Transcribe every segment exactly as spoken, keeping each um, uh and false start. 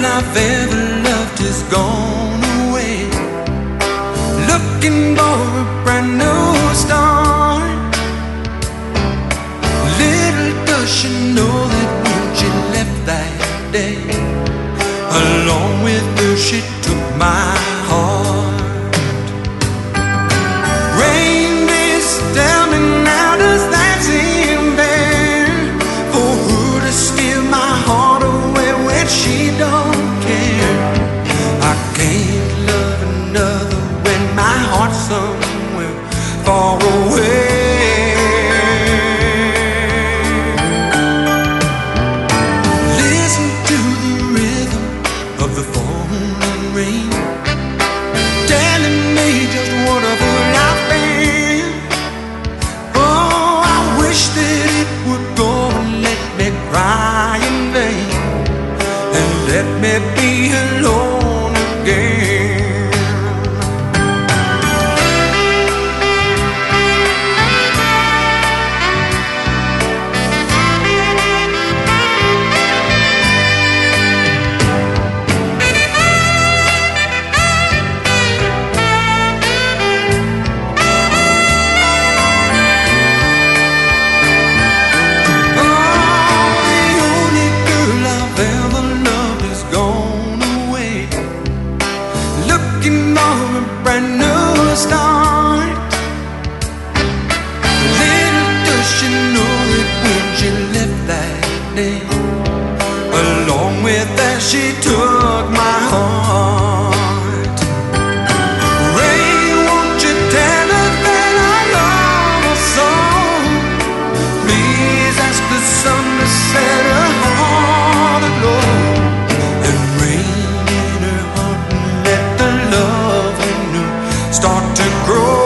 girl I've ever loved is gone away, looking for a brand new start. Little does she know that when she left that day, along with her she took my heart. Rain is down and now does that seem fair, for her to steal my heart away when she don't care? I can't love another when my heart's somewhere far away. Listen to the rhythm of the falling rain, telling me just what a fool I've been. Oh, I wish that it would go and let me cry in vain, and let me be alone again. Brand new start. Little does she know that when she left that day, along with that she took my heart. Ray, won't you tell her that I love her so? Please ask the sun to set her heart aglow, and rain in her heart and let the love start to grow.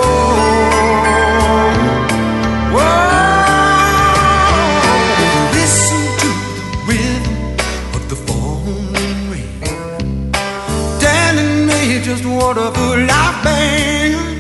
Whoa, listen to the rhythm of the falling rain, telling me just what a fool I've been.